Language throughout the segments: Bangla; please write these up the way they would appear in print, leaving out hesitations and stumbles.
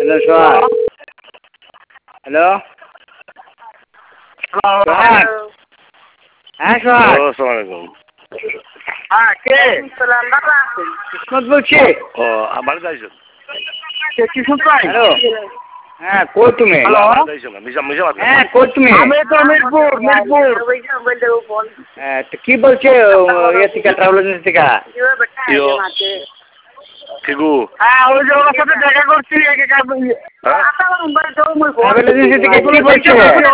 হ্যালো সোহাগ। হ্যালো সোহাগ। হ্যাঁ সোহাগ। আসসালামু আলাইকুম। হ্যাঁ কে? কিসমত বলছি। ও বাড়িতে আইসো? কে কিসমত ভাই? হ্যালো। হ্যাঁ কই তুমি? হ্যালো বাড়িতে আইসো না মিশা মিশা বাড়িতে। হ্যাঁ কই তুমি? আমি তো মিরপুর। হ্যাঁ তো কি বলছে ইয়ে থেকে ট্রাভেল এজেন্সি থেকে? ইয়ো ঠিকু হ্যাঁ ওই যে ওর সাথে দেখা করছি ট্রাভেল এজেন্সি থেকে কি বলছে?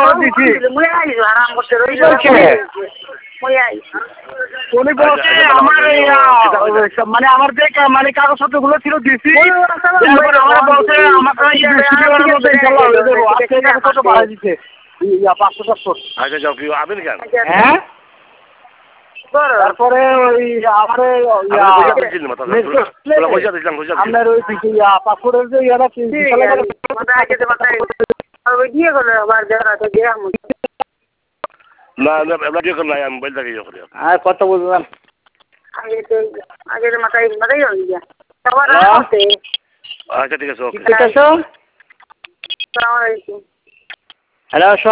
উনি বলছে আমার মানে আমার যে মানে কাগজপত্র গুলো ছিল দিছি আমার বলছে আমার বৃহস্পতিবারের মধ্যে ইনশাল্লাহ হয়ে যাবো। আজকে কাগজপত্র বাড়াই দিচ্ছে 500। আচ্ছা যাও কি আবেন কেন? হ্যাঁ তারপরে ওই আমারে আপনার ওই পাসপোর্টের যে ইয়াটা না না এবার ইয়ে নাই আমি বলতে গিয়ে করি। আর কত বললাম? আচ্ছা ঠিক আছে ওকে। ঠিক আছে। হ্যালো